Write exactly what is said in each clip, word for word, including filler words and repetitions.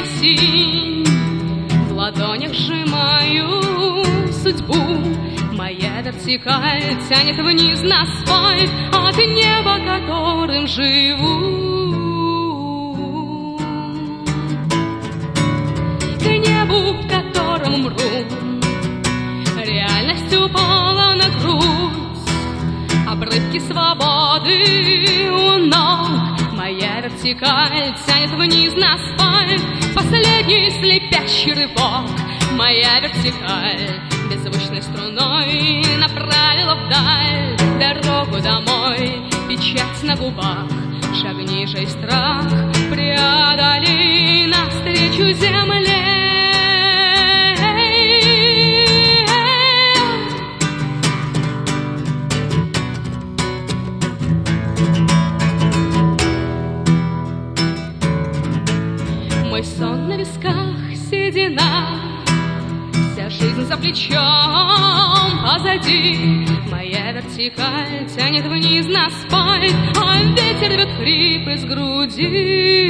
ясень, в ладонях сжимаю судьбу. Моя вертикаль тянет вниз на асфальт от неба, которым живу. К небу, в котором умру, реальность упала на грудь, обрывки свободы у ног. Моя вертикаль тянет вниз на асфальт, последний слепящий рывок. Моя вертикаль беззвучной струной направила вдаль дорогу домой. Печать на губах, шагни же и страх, преодоли навстречу земле. Мой сон на висках, седина, вся жизнь за плечом позади. Моя вертикаль тянет вниз на асфальт, а ветер рвет хрип из груди.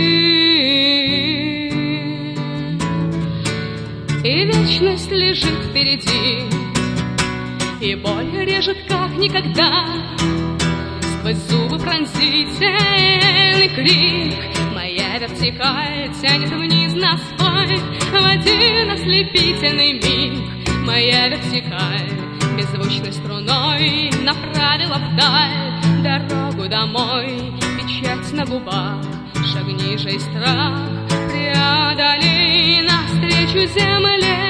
И вечность лежит впереди, и боль режет как никогда. Сквозь зубы пронзительный крик. Моя вертикаль тянет вниз на асфальт в один ослепительный миг. Моя вертикаль беззвучной струной направила вдаль дорогу домой. Печать на губах, шагни же и страх, преодоли навстречу земле.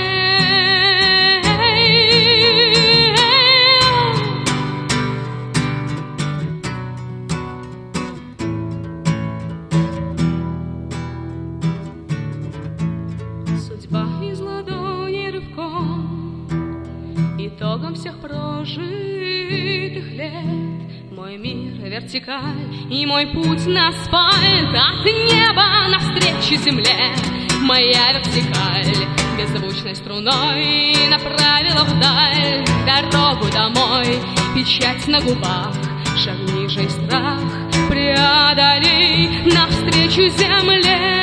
Судьба из ладони рывком, итогом всех прожитых лет. Мой мир вертикаль и мой путь на асфальт от неба навстречу земле. Моя вертикаль беззвучной струной направила вдаль дорогу домой. Печать на губах, шагни же и страх, преодоли навстречу земле.